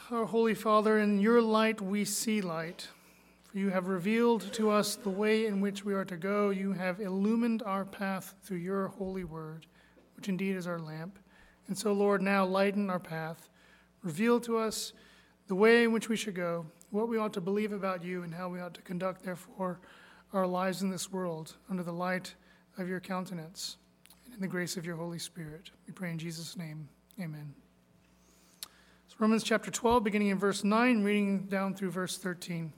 our Holy Father, in your light we see light. For you have revealed to us the way in which we are to go. You have illumined our path through your holy word, which indeed is our lamp. And so, Lord, now lighten our path. Reveal to us the way in which we should go, what we ought to believe about you, and how we ought to conduct, therefore, our lives in this world under the light of your countenance and in the grace of your Holy Spirit. We pray in Jesus' name. Amen. So Romans chapter 12, beginning in verse 9, reading down through verse 13.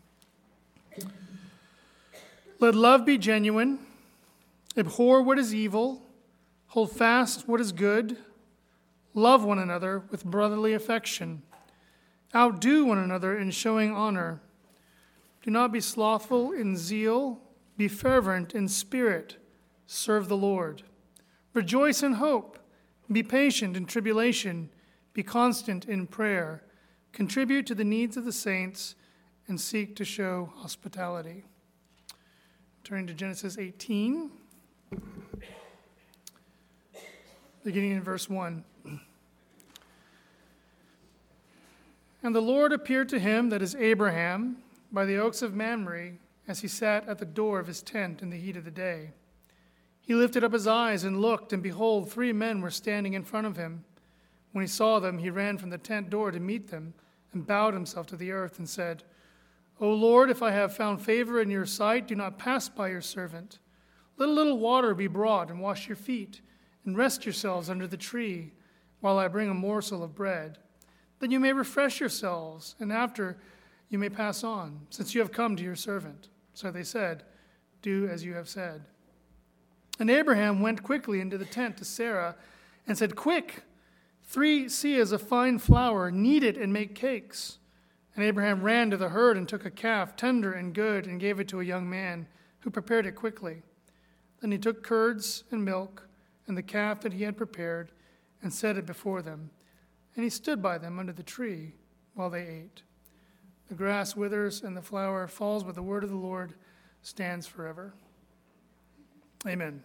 Let love be genuine. Abhor what is evil. Hold fast what is good. Love one another with brotherly affection. Outdo one another in showing honor. Do not be slothful in zeal. Be fervent in spirit. Serve the Lord. Rejoice in hope. Be patient in tribulation. Be constant in prayer. Contribute to the needs of the saints and seek to show hospitality. Turning to Genesis 18, beginning in verse 1. And the Lord appeared to him, that is Abraham, by the oaks of Mamre, as he sat at the door of his tent in the heat of the day. He lifted up his eyes and looked, and behold, 3 men were standing in front of him. When he saw them, he ran from the tent door to meet them, and bowed himself to the earth and said, O Lord, if I have found favor in your sight, do not pass by your servant. Let a little water be brought, and wash your feet, and rest yourselves under the tree, while I bring a morsel of bread. Then you may refresh yourselves, and after you may pass on, since you have come to your servant. So they said, Do as you have said. And Abraham went quickly into the tent to Sarah, and said, Quick, 3 seahs of fine flour, knead it and make cakes. And Abraham ran to the herd and took a calf, tender and good, and gave it to a young man, who prepared it quickly. Then he took curds and milk, and the calf that he had prepared, and set it before them. And he stood by them under the tree while they ate. The grass withers and the flower falls, but the word of the Lord stands forever. Amen.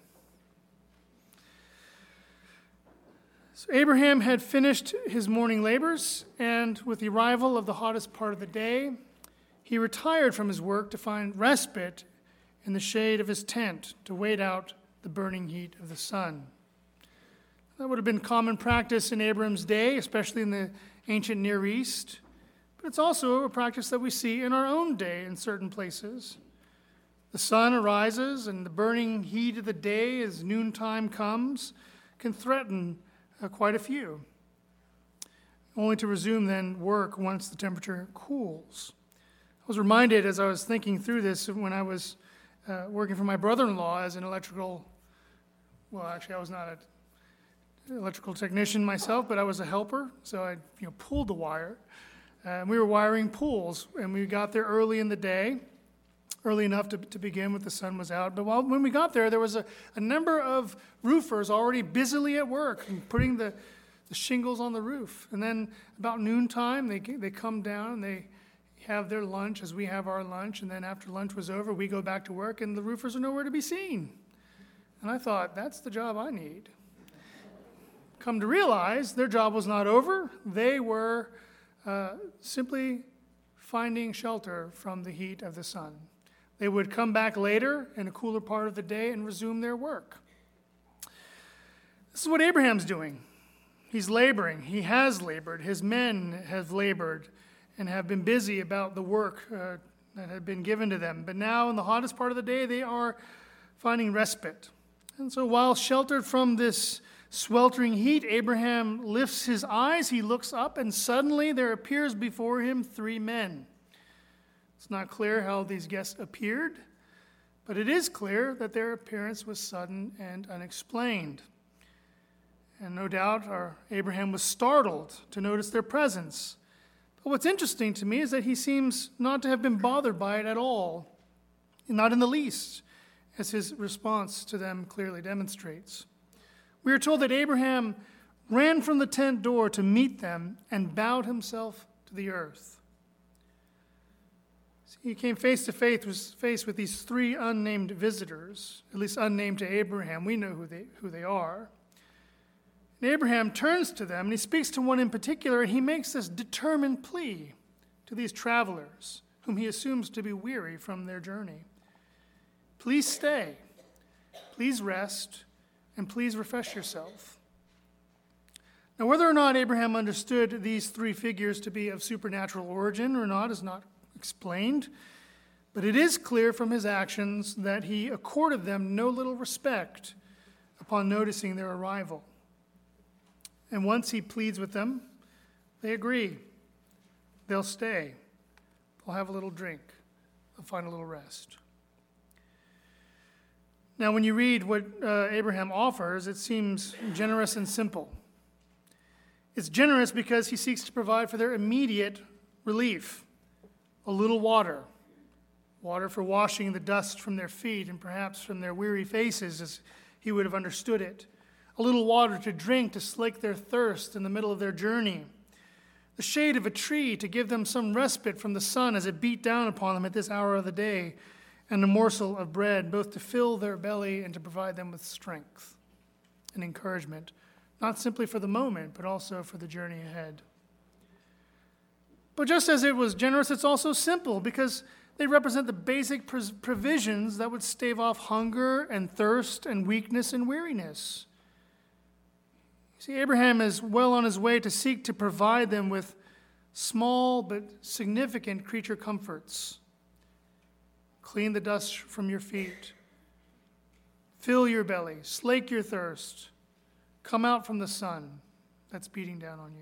So Abraham had finished his morning labors, and with the arrival of the hottest part of the day, he retired from his work to find respite in the shade of his tent to wait out the burning heat of the sun. That would have been common practice in Abram's day, especially in the ancient Near East, but it's also a practice that we see in our own day in certain places. The sun arises, and the burning heat of the day as noontime comes can threaten quite a few, only to resume then work once the temperature cools. I was reminded as I was thinking through this when I was working for my brother-in-law as an electrical, well, actually I was not an electrical technician myself, but I was a helper, so I pulled the wire. We were wiring pools, and we got there early in the day, early enough to begin with, the sun was out. But when we got there was a number of roofers already busily at work and putting the shingles on the roof. And then about noontime, they come down and they have their lunch as we have our lunch. And then after lunch was over, we go back to work, and the roofers are nowhere to be seen. And I thought, that's the job I need. Come to realize their job was not over. They were simply finding shelter from the heat of the sun. They would come back later in a cooler part of the day and resume their work. This is what Abraham's doing. He's laboring. He has labored. His men have labored and have been busy about the work that had been given to them. But now in the hottest part of the day, they are finding respite. And so while sheltered from this sweltering heat, Abraham lifts his eyes. He looks up, and suddenly there appears before him 3 men. It's not clear how these guests appeared, but it is clear that their appearance was sudden and unexplained. And no doubt Abraham was startled to notice their presence. But what's interesting to me is that he seems not to have been bothered by it at all, not in the least, as his response to them clearly demonstrates. We are told that Abraham ran from the tent door to meet them and bowed himself to the earth. He came face to face with these 3 unnamed visitors, at least unnamed to Abraham. We know who they are. And Abraham turns to them, and he speaks to one in particular, and he makes this determined plea to these travelers, whom he assumes to be weary from their journey. Please stay, please rest, and please refresh yourself. Now, whether or not Abraham understood these three figures to be of supernatural origin or not is not explained, but it is clear from his actions that he accorded them no little respect upon noticing their arrival. And once he pleads with them, they agree. They'll stay. They'll have a little drink. They'll find a little rest. Now, when you read what Abraham offers, it seems generous and simple. It's generous because he seeks to provide for their immediate relief. A little water. Water for washing the dust from their feet and perhaps from their weary faces, as he would have understood it. A little water to drink to slake their thirst in the middle of their journey. The shade of a tree to give them some respite from the sun as it beat down upon them at this hour of the day. And a morsel of bread, both to fill their belly and to provide them with strength and encouragement, not simply for the moment, but also for the journey ahead. But just as it was generous, it's also simple, because they represent the basic provisions that would stave off hunger and thirst and weakness and weariness. See, Abraham is well on his way to seek to provide them with small but significant creature comforts. Clean the dust from your feet. Fill your belly. Slake your thirst. Come out from the sun that's beating down on you.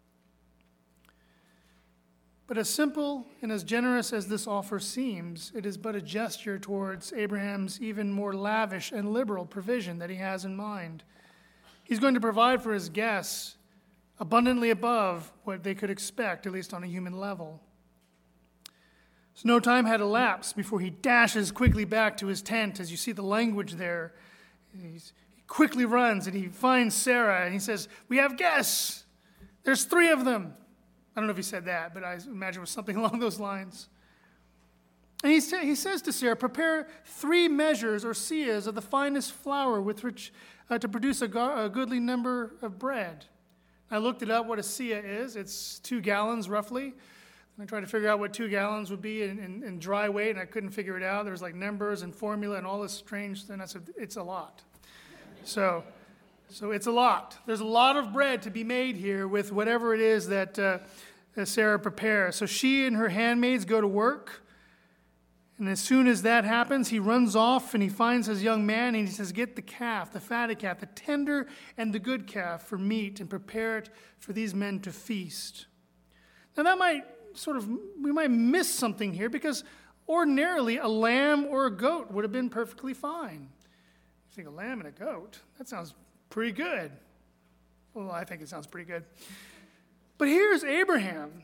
But as simple and as generous as this offer seems, it is but a gesture towards Abraham's even more lavish and liberal provision that he has in mind. He's going to provide for his guests abundantly above what they could expect, at least on a human level. So no time had elapsed before he dashes quickly back to his tent. As you see the language there, he quickly runs and he finds Sarah and he says, "We have guests. There's 3 of them." I don't know if he said that, but I imagine it was something along those lines. And he says to Sarah, "Prepare 3 measures or seahs of the finest flour with which to produce a goodly number of bread." I looked it up what a seah is. It's 2 gallons roughly. And I tried to figure out what 2 gallons would be in dry weight, and I couldn't figure it out. There was like numbers and formula and all this strange thing. I said, it's a lot. So it's a lot. There's a lot of bread to be made here with whatever it is that Sarah prepares. So she and her handmaids go to work. And as soon as that happens, he runs off and he finds his young man and he says, "Get the calf, the fatted calf, the tender and the good calf for meat, and prepare it for these men to feast." Now that we might miss something here, because ordinarily a lamb or a goat would have been perfectly fine. You think a lamb and a goat? That sounds pretty good. Well, I think it sounds pretty good. But here's Abraham,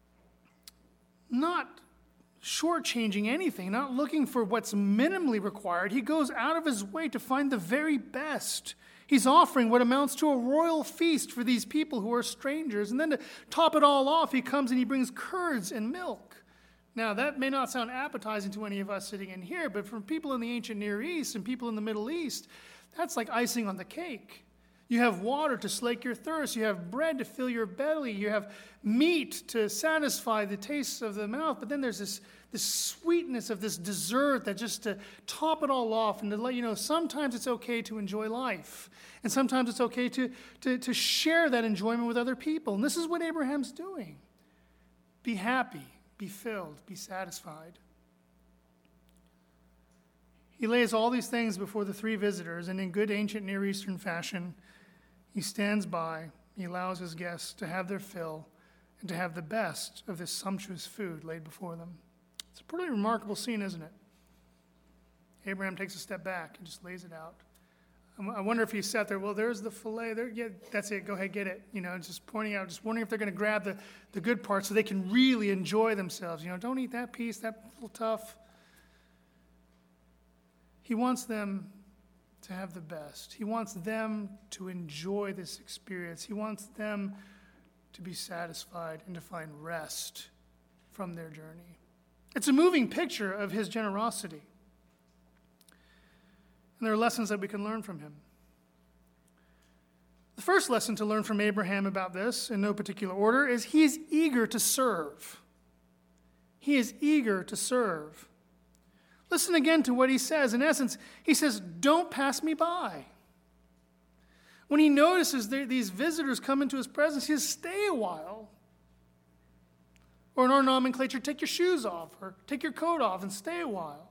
not shortchanging anything, not looking for what's minimally required. He goes out of his way to find the very best. He's offering what amounts to a royal feast for these people who are strangers. And then to top it all off, he comes and he brings curds and milk. Now, that may not sound appetizing to any of us sitting in here, but for people in the ancient Near East and people in the Middle East, that's like icing on the cake. You have water to slake your thirst. You have bread to fill your belly. You have meat to satisfy the taste of the mouth. But then there's this sweetness of this dessert that just to top it all off and to let you know sometimes it's okay to enjoy life. And sometimes it's okay to share that enjoyment with other people. And this is what Abraham's doing. Be happy, be filled, be satisfied. He lays all these things before the 3 visitors, and in good ancient Near Eastern fashion, he stands by, he allows his guests to have their fill and to have the best of this sumptuous food laid before them. It's a pretty remarkable scene, isn't it? Abraham takes a step back and just lays it out. I wonder if he sat there, well, there's the filet, there, yeah, that's it, go ahead, get it. Just pointing out, just wondering if they're going to grab the good part so they can really enjoy themselves. Don't eat that piece, that's a little tough. He wants them to have the best. He wants them to enjoy this experience. He wants them to be satisfied and to find rest from their journey. It's a moving picture of his generosity. And there are lessons that we can learn from him. The first lesson to learn from Abraham about this, in no particular order, is he is eager to serve. He is eager to serve. Listen again to what he says. In essence, he says, don't pass me by. When he notices these visitors come into his presence, he says, stay a while. Or in our nomenclature, take your shoes off or take your coat off and stay a while.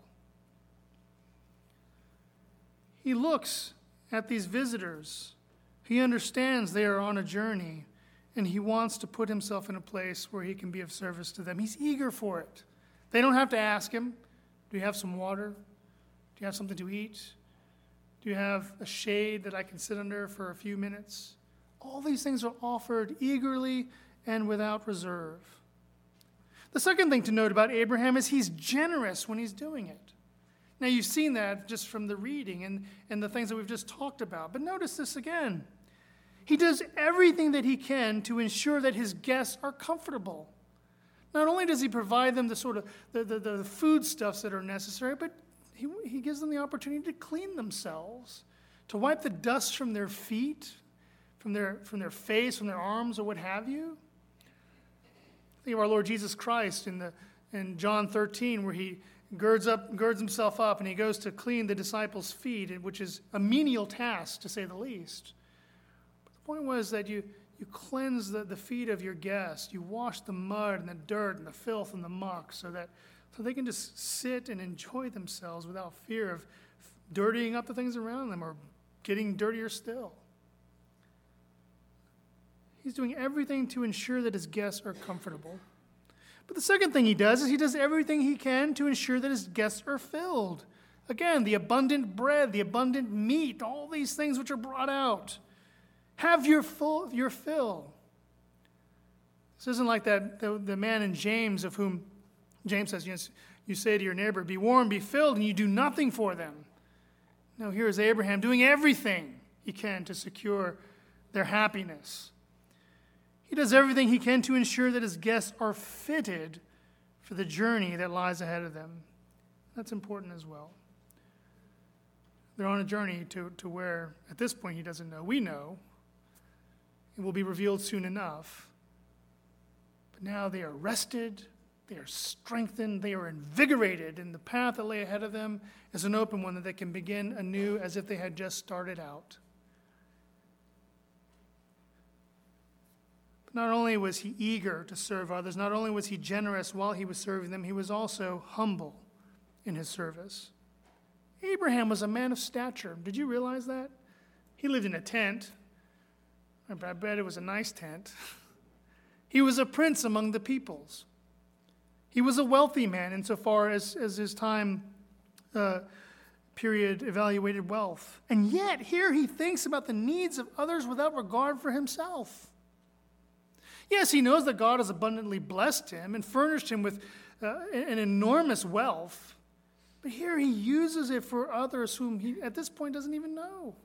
He looks at these visitors. He understands they are on a journey, and he wants to put himself in a place where he can be of service to them. He's eager for it. They don't have to ask him, do you have some water? Do you have something to eat? Do you have a shade that I can sit under for a few minutes? All these things are offered eagerly and without reserve. The second thing to note about Abraham is he's generous when he's doing it. Now, you've seen that just from the reading and the things that we've just talked about. But notice this again. He does everything that he can to ensure that his guests are comfortable. Not only does he provide them the sort of the foodstuffs that are necessary, but he gives them the opportunity to clean themselves, to wipe the dust from their feet, from their face, from their arms, or what have you. Think of our Lord Jesus Christ in John 13, where he girds himself up and he goes to clean the disciples' feet, which is a menial task, to say the least. But the point was that you cleanse the feet of your guests. You wash the mud and the dirt and the filth and the muck so they can just sit and enjoy themselves without fear of dirtying up the things around them or getting dirtier still. He's doing everything to ensure that his guests are comfortable. But the second thing he does is he does everything he can to ensure that his guests are filled. Again, the abundant bread, the abundant meat, all these things which are brought out. Have your fill. This isn't like the man in James of whom James says, yes, you say to your neighbor, be warm, be filled, and you do nothing for them. No, here is Abraham doing everything he can to secure their happiness. He does everything he can to ensure that his guests are fitted for the journey that lies ahead of them. That's important as well. They're on a journey to where, at this point, he doesn't know. We know. It will be revealed soon enough. But now they are rested, they are strengthened, they are invigorated, and the path that lay ahead of them is an open one that they can begin anew as if they had just started out. Not only was he eager to serve others, not only was he generous while he was serving them, he was also humble in his service. Abraham was a man of stature. Did you realize that? He lived in a tent. I bet it was a nice tent. He was a prince among the peoples. He was a wealthy man insofar as his time period evaluated wealth. And yet, here he thinks about the needs of others without regard for himself. Yes, he knows that God has abundantly blessed him and furnished him with an enormous wealth. But here he uses it for others whom he, at this point, doesn't even know.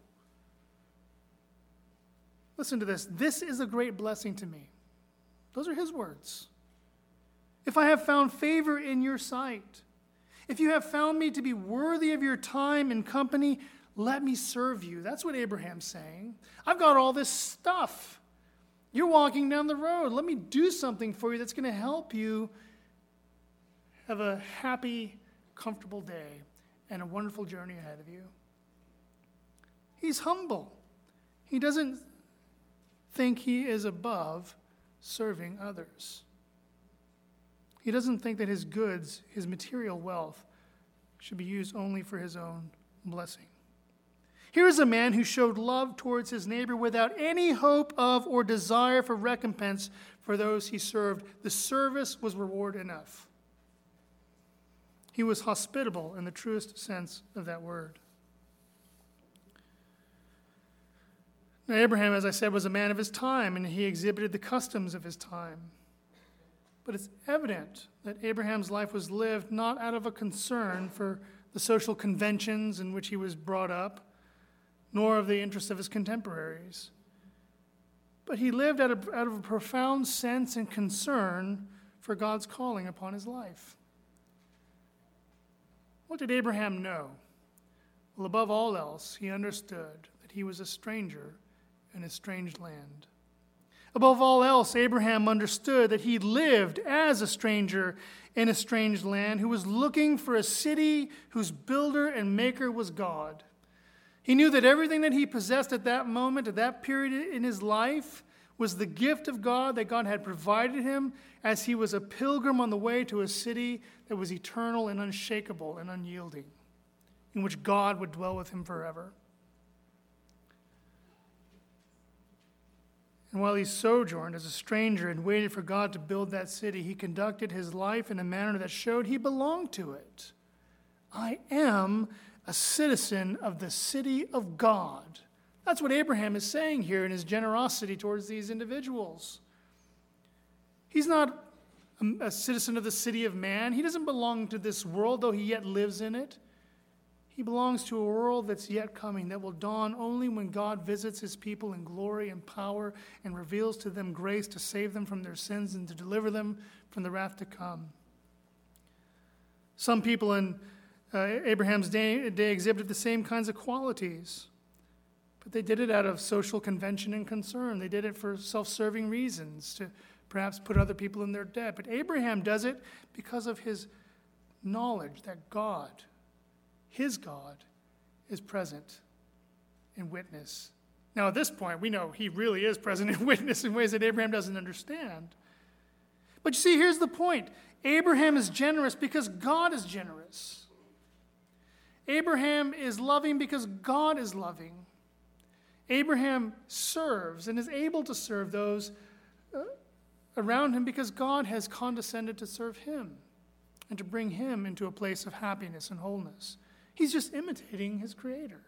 Listen to this. This is a great blessing to me. Those are his words. If I have found favor in your sight, if you have found me to be worthy of your time and company, let me serve you. That's what Abraham's saying. I've got all this stuff. You're walking down the road. Let me do something for you that's going to help you have a happy, comfortable day and a wonderful journey ahead of you. He's humble. He doesn't think he is above serving others. He doesn't think that his goods, his material wealth, should be used only for his own blessing. Here is a man who showed love towards his neighbor without any hope of or desire for recompense for those he served. The service was reward enough. He was hospitable in the truest sense of that word. Now, Abraham, as I said, was a man of his time, and he exhibited the customs of his time. But it's evident that Abraham's life was lived not out of a concern for the social conventions in which he was brought up, nor of the interests of his contemporaries. But he lived out of a profound sense and concern for God's calling upon his life. What did Abraham know? Well, above all else, he understood that he was a stranger in a strange land. Above all else, Abraham understood that he lived as a stranger in a strange land who was looking for a city whose builder and maker was God. He knew that everything that he possessed at that moment, at that period in his life, was the gift of God that God had provided him as he was a pilgrim on the way to a city that was eternal and unshakable and unyielding, in which God would dwell with him forever. And while he sojourned as a stranger and waited for God to build that city, he conducted his life in a manner that showed he belonged to it. I am a citizen of the city of God. That's what Abraham is saying here in his generosity towards these individuals. He's not a citizen of the city of man. He doesn't belong to this world, though he yet lives in it. He belongs to a world that's yet coming, that will dawn only when God visits his people in glory and power and reveals to them grace to save them from their sins and to deliver them from the wrath to come. Some people in Abraham's day exhibited the same kinds of qualities, but they did it out of social convention and concern. They did it for self-serving reasons, to perhaps put other people in their debt. But Abraham does it because of his knowledge that God, his God, is present in witness. Now, at this point, we know he really is present in witness in ways that Abraham doesn't understand. But you see, here's the point. Abraham is generous because God is generous. Abraham is loving because God is loving. Abraham serves and is able to serve those around him because God has condescended to serve him and to bring him into a place of happiness and wholeness. He's just imitating his Creator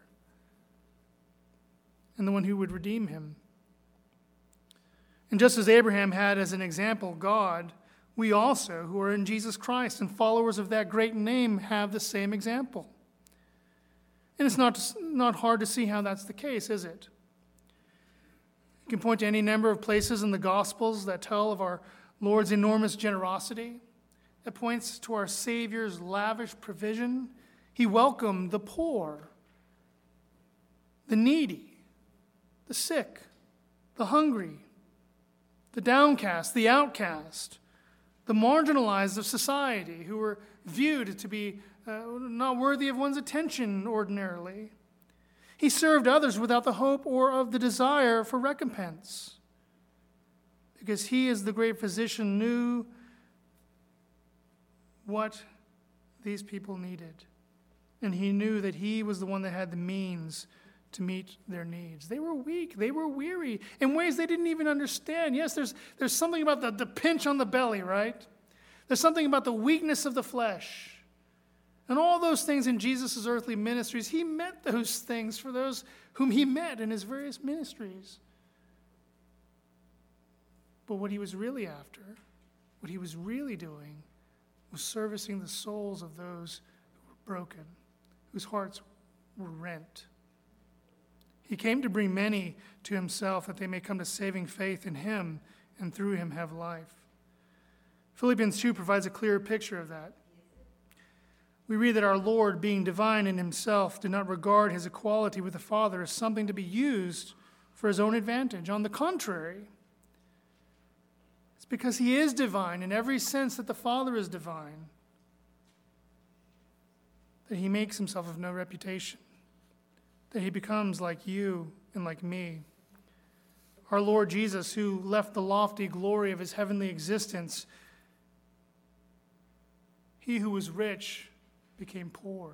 and the one who would redeem him. And just as Abraham had as an example God, we also, who are in Jesus Christ and followers of that great name, have the same example. And it's not hard to see how that's the case, is it? You can point to any number of places in the Gospels that tell of our Lord's enormous generosity, that points to our Savior's lavish provision. He welcomed the poor, the needy, the sick, the hungry, the downcast, the outcast, the marginalized of society who were viewed to be not worthy of one's attention ordinarily. He served others without the hope or of the desire for recompense, because he, as the great physician, knew what these people needed. And he knew that he was the one that had the means to meet their needs. They were weak. They were weary in ways they didn't even understand. Yes, there's something about the pinch on the belly, right? There's something about the weakness of the flesh. And all those things in Jesus' earthly ministries, he met those things for those whom he met in his various ministries. But what he was really after, what he was really doing, was servicing the souls of those who were broken, whose hearts were rent. He came to bring many to himself that they may come to saving faith in him and through him have life. Philippians 2 provides a clearer picture of that. We read that our Lord, being divine in himself, did not regard his equality with the Father as something to be used for his own advantage. On the contrary, it's because he is divine in every sense that the Father is divine, that he makes himself of no reputation, that he becomes like you and like me. Our Lord Jesus, who left the lofty glory of his heavenly existence, he who was rich became poor.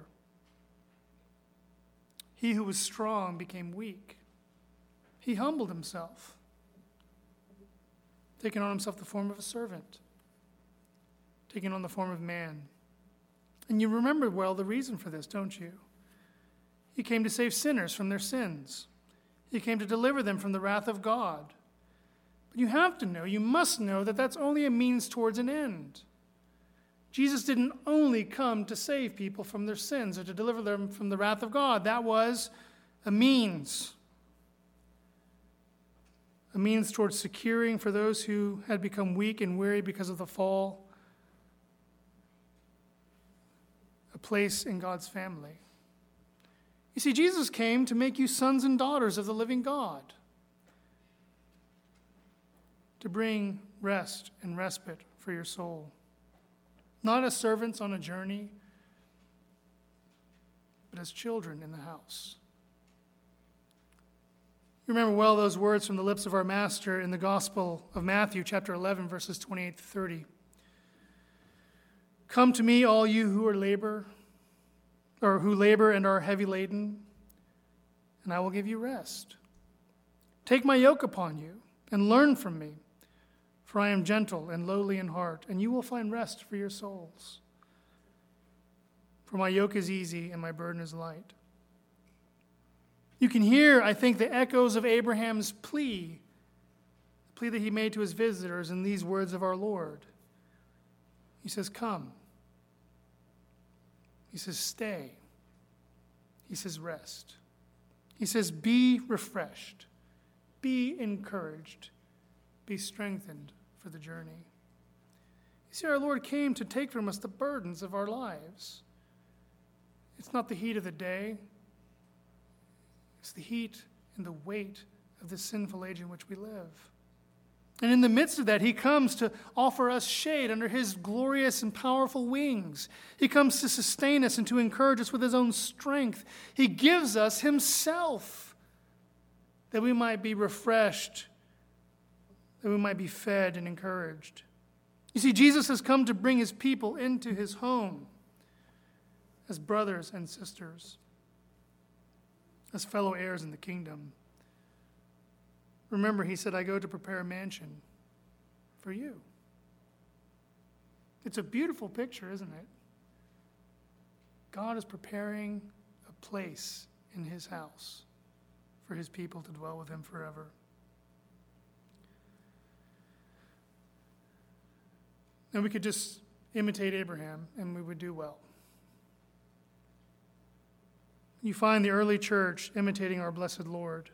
He who was strong became weak. He humbled himself, taking on himself the form of a servant, taking on the form of man. And you remember well the reason for this, don't you? He came to save sinners from their sins. He came to deliver them from the wrath of God. But you have to know, you must know that that's only a means towards an end. Jesus didn't only come to save people from their sins or to deliver them from the wrath of God. That was a means towards securing for those who had become weak and weary because of the fall, a place in God's family. You see, Jesus came to make you sons and daughters of the living God. to bring rest and respite for your soul. Not as servants on a journey, but as children in the house. You remember well those words from the lips of our Master in the Gospel of Matthew, chapter 11, verses 28 to 30. Come to me, all you who labor and are heavy laden, and I will give you rest. Take my yoke upon you and learn from me, for I am gentle and lowly in heart, and you will find rest for your souls. For my yoke is easy and my burden is light. You can hear, I think, the echoes of Abraham's plea, the plea that he made to his visitors in these words of our Lord. He says, come. He says, stay. He says, rest. He says, be refreshed. Be encouraged. Be strengthened for the journey. You see, our Lord came to take from us the burdens of our lives. It's not the heat of the day. It's the heat and the weight of the sinful age in which we live. And in the midst of that, he comes to offer us shade under his glorious and powerful wings. He comes to sustain us and to encourage us with his own strength. He gives us himself that we might be refreshed, that we might be fed and encouraged. You see, Jesus has come to bring his people into his home as brothers and sisters, as fellow heirs in the kingdom. Remember, he said, I go to prepare a mansion for you. It's a beautiful picture, isn't it? God is preparing a place in his house for his people to dwell with him forever. And we could just imitate Abraham and we would do well. You find the early church imitating our blessed Lord.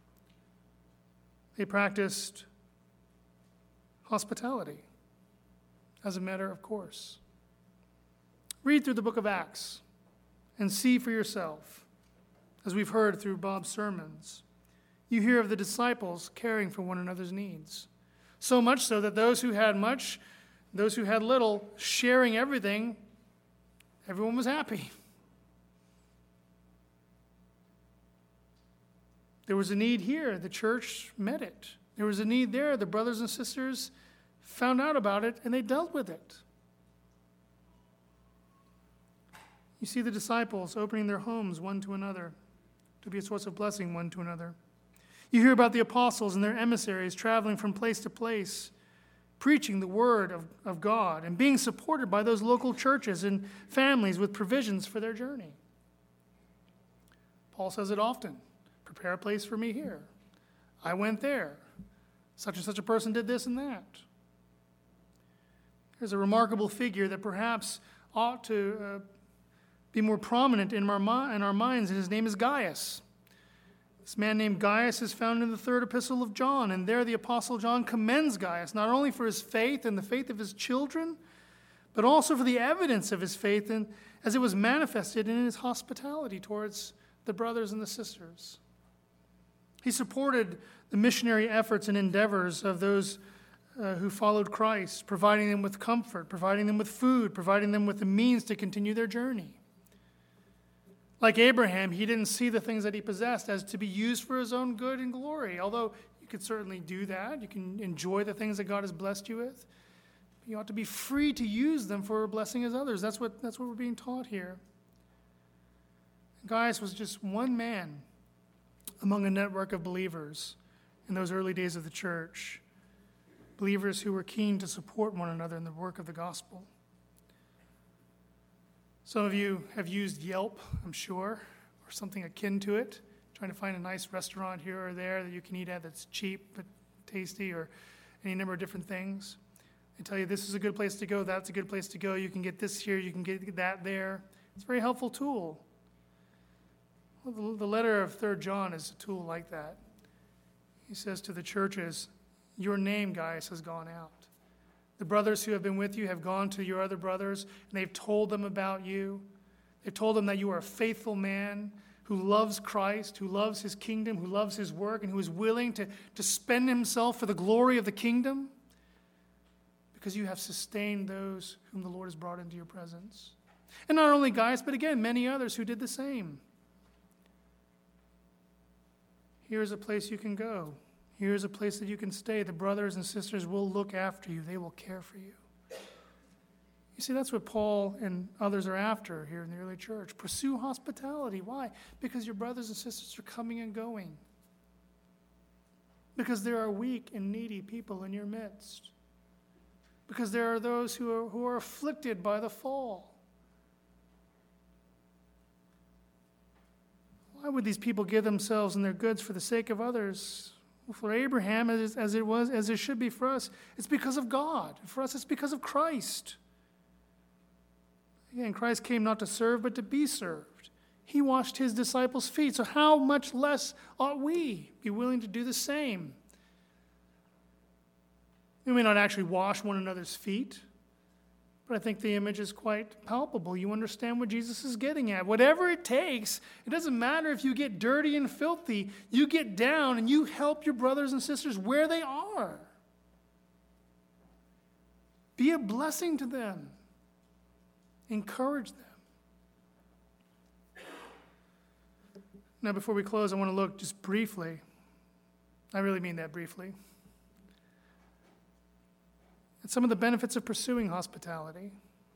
They practiced hospitality as a matter of course. Read through the book of Acts and see for yourself, as we've heard through Bob's sermons. You hear of the disciples caring for one another's needs. So much so that those who had much, those who had little, sharing everything, everyone was happy. There was a need here. The church met it. There was a need there. The brothers and sisters found out about it, and they dealt with it. You see the disciples opening their homes one to another to be a source of blessing one to another. You hear about the apostles and their emissaries traveling from place to place, preaching the word of God and being supported by those local churches and families with provisions for their journey. Paul says it often. Prepare a place for me here. I went there. Such and such a person did this and that. There's a remarkable figure that perhaps ought to be more prominent in our minds, and his name is Gaius. This man named Gaius is found in the third epistle of John, and there the Apostle John commends Gaius, not only for his faith and the faith of his children, but also for the evidence of his faith and as it was manifested in his hospitality towards the brothers and the sisters. He supported the missionary efforts and endeavors of those who followed Christ, providing them with comfort, providing them with food, providing them with the means to continue their journey. Like Abraham, he didn't see the things that he possessed as to be used for his own good and glory, although you could certainly do that. You can enjoy the things that God has blessed you with. You ought to be free to use them for blessing as others. That's what we're being taught here. Gaius was just one man among a network of believers in those early days of the church, believers who were keen to support one another in the work of the gospel. Some of you have used Yelp, I'm sure, or something akin to it, trying to find a nice restaurant here or there that you can eat at that's cheap but tasty, or any number of different things. They tell you this is a good place to go, that's a good place to go, you can get this here, you can get that there. It's a very helpful tool. Well, the letter of 3 John is a tool like that. He says to the churches, your name, Gaius, has gone out. The brothers who have been with you have gone to your other brothers, and they've told them about you. They've told them that you are a faithful man who loves Christ, who loves his kingdom, who loves his work, and who is willing to spend himself for the glory of the kingdom, because you have sustained those whom the Lord has brought into your presence. And not only Gaius, but again, many others who did the same. Here's a place you can go. Here's a place that you can stay. The brothers and sisters will look after you. They will care for you. You see, that's what Paul and others are after here in the early church. Pursue hospitality. Why? Because your brothers and sisters are coming and going. Because there are weak and needy people in your midst. Because there are those who are afflicted by the fall. Why would these people give themselves and their goods for the sake of others? Well, for Abraham, as it should be for us, it's because of God. For us, it's because of Christ. Again, Christ came not to serve, but to be served. He washed his disciples' feet. So how much less ought we be willing to do the same? We may not actually wash one another's feet, but I think the image is quite palpable. You understand what Jesus is getting at. Whatever it takes, it doesn't matter if you get dirty and filthy. You get down and you help your brothers and sisters where they are. Be a blessing to them. Encourage them. Now, before we close, I want to look just briefly. I really mean that briefly. At some of the benefits of pursuing hospitality.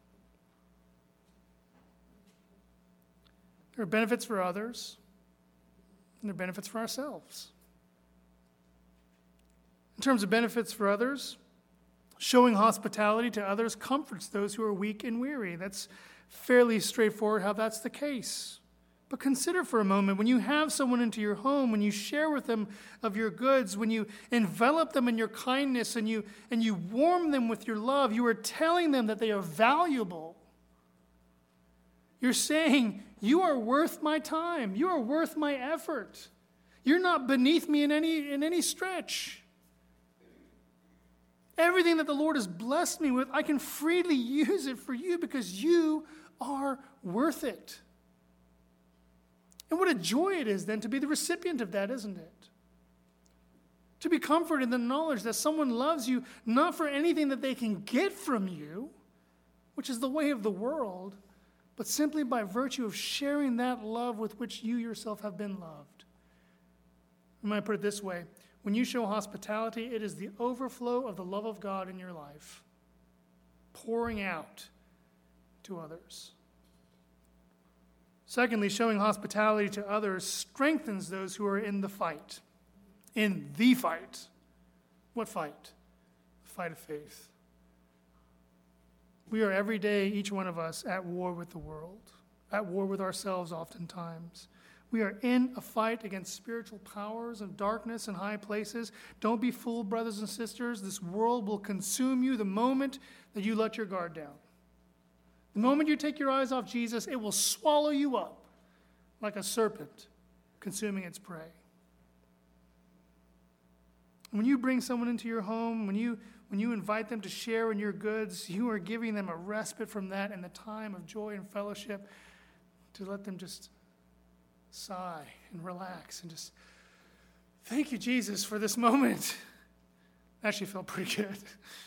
There are benefits for others, and there are benefits for ourselves. In terms of benefits for others, showing hospitality to others comforts those who are weak and weary. That's fairly straightforward how that's the case. But consider for a moment, when you have someone into your home, when you share with them of your goods, when you envelop them in your kindness and you warm them with your love, you are telling them that they are valuable. You're saying, you are worth my time. You are worth my effort. You're not beneath me in any stretch. Everything that the Lord has blessed me with, I can freely use it for you because you are worth it. And what a joy it is then to be the recipient of that, isn't it? To be comforted in the knowledge that someone loves you not for anything that they can get from you, which is the way of the world, but simply by virtue of sharing that love with which you yourself have been loved. I might put it this way. When you show hospitality, it is the overflow of the love of God in your life, pouring out to others. Secondly, showing hospitality to others strengthens those who are in the fight. In the fight. What fight? The fight of faith. We are every day, each one of us, at war with the world, at war with ourselves oftentimes. We are in a fight against spiritual powers of darkness in high places. Don't be fooled, brothers and sisters. This world will consume you the moment that you let your guard down. The moment you take your eyes off Jesus, it will swallow you up like a serpent consuming its prey. When you bring someone into your home, when you invite them to share in your goods, you are giving them a respite from that and the time of joy and fellowship to let them just sigh and relax and just, thank you, Jesus, for this moment. Actually felt pretty good.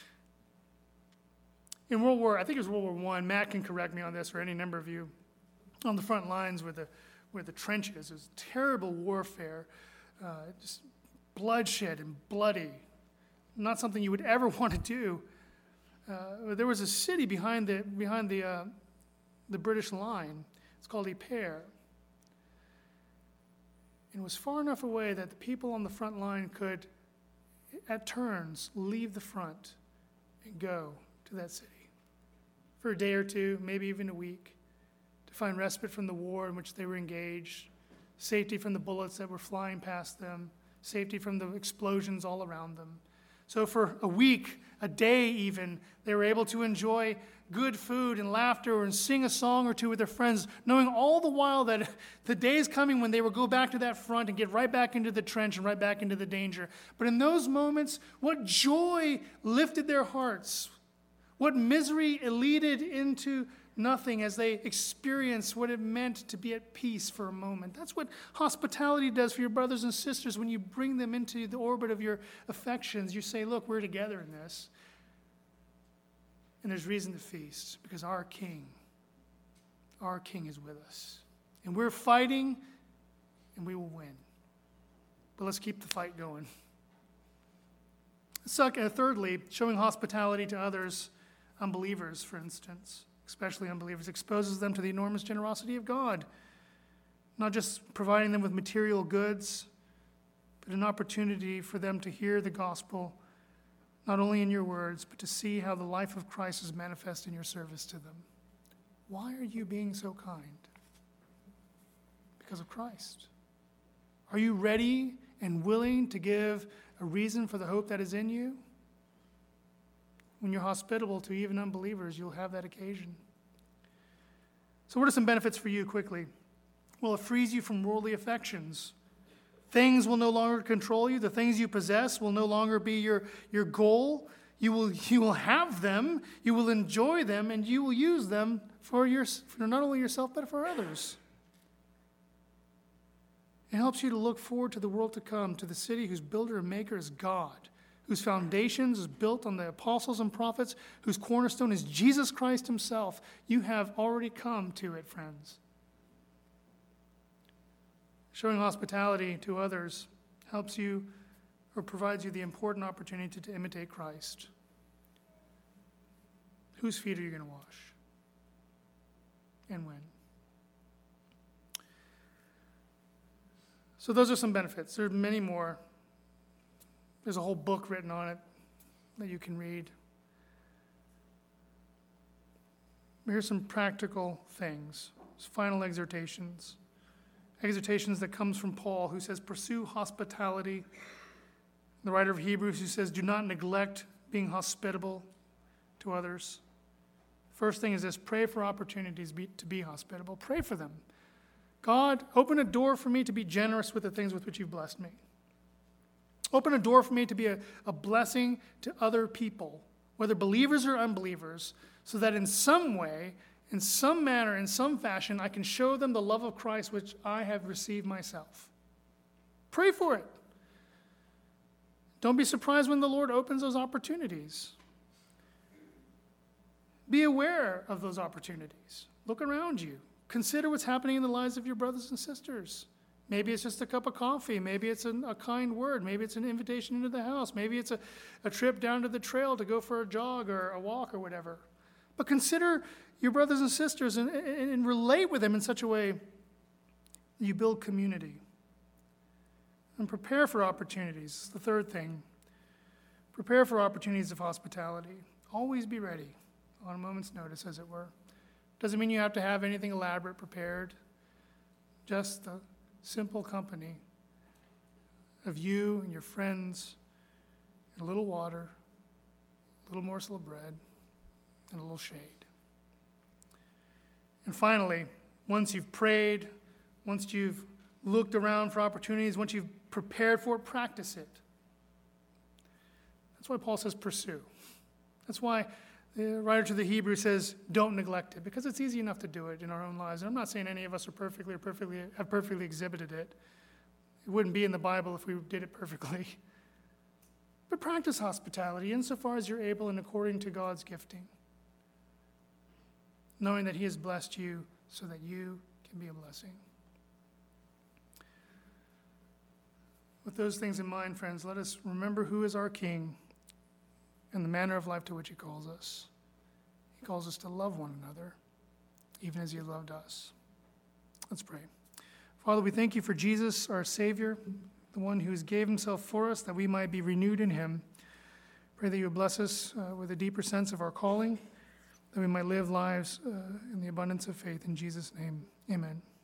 In World War I, Matt can correct me on this, or any number of you, on the front lines where the trenches, it was terrible warfare, just bloodshed and bloody, not something you would ever want to do. There was a city behind the British line. It's called Ypres. And it was far enough away that the people on the front line could, at turns, leave the front and go to that city for a day or two, maybe even a week, to find respite from the war in which they were engaged, safety from the bullets that were flying past them, safety from the explosions all around them. So for a week, a day even, they were able to enjoy good food and laughter and sing a song or two with their friends, knowing all the while that the day is coming when they will go back to that front and get right back into the trench and right back into the danger. But in those moments, what joy lifted their hearts, what misery eluded into nothing as they experience what it meant to be at peace for a moment. That's what hospitality does for your brothers and sisters when you bring them into the orbit of your affections. You say, look, we're together in this. And there's reason to feast because our King is with us. And we're fighting, and we will win. But let's keep the fight going. Thirdly, showing hospitality to others, unbelievers, for instance, especially unbelievers, exposes them to the enormous generosity of God. Not just providing them with material goods, but an opportunity for them to hear the gospel, not only in your words, but to see how the life of Christ is manifest in your service to them. Why are you being so kind? Because of Christ. Are you ready and willing to give a reason for the hope that is in you? When you're hospitable to even unbelievers, you'll have that occasion. So what are some benefits for you quickly? Well, it frees you from worldly affections. Things will no longer control you. The things you possess will no longer be your goal. You will have them, you will enjoy them, and you will use them for not only yourself, but for others. It helps you to look forward to the world to come, to the city whose builder and maker is God, whose foundations is built on the apostles and prophets, whose cornerstone is Jesus Christ himself. You have already come to it, friends. Showing hospitality to others helps you or provides you the important opportunity to imitate Christ. Whose feet are you going to wash? And when? So those are some benefits. There are many more. There's a whole book written on it that you can read. Here's some practical things. Final exhortations. Exhortations that comes from Paul, who says, pursue hospitality. The writer of Hebrews, who says, do not neglect being hospitable to others. First thing is this, pray for opportunities to be hospitable. Pray for them. God, open a door for me to be generous with the things with which you've blessed me. Open a door for me to be a blessing to other people, whether believers or unbelievers, so that in some way, in some manner, in some fashion, I can show them the love of Christ which I have received myself. Pray for it. Don't be surprised when the Lord opens those opportunities. Be aware of those opportunities. Look around you. Consider what's happening in the lives of your brothers and sisters. Maybe it's just a cup of coffee. Maybe it's a kind word. Maybe it's an invitation into the house. Maybe it's a trip down to the trail to go for a jog or a walk or whatever. But consider your brothers and sisters and relate with them in such a way that you build community. And prepare for opportunities. The third thing, prepare for opportunities of hospitality. Always be ready on a moment's notice, as it were. Doesn't mean you have to have anything elaborate prepared. Just the simple company of you and your friends, and a little water, a little morsel of bread, and a little shade. And finally, once you've prayed, once you've looked around for opportunities, once you've prepared for it, practice it. That's why Paul says pursue. That's why the writer to the Hebrews says don't neglect it, because it's easy enough to do it in our own lives. And I'm not saying any of us are have perfectly exhibited it. It wouldn't be in the Bible if we did it perfectly. But practice hospitality insofar as you're able and according to God's gifting, knowing that he has blessed you so that you can be a blessing. With those things in mind, friends, let us remember who is our King and the manner of life to which he calls us. He calls us to love one another, even as he loved us. Let's pray. Father, we thank you for Jesus, our Savior, the one who gave himself for us that we might be renewed in him. Pray that you would bless us with a deeper sense of our calling, that we might live lives in the abundance of faith. In Jesus' name, amen.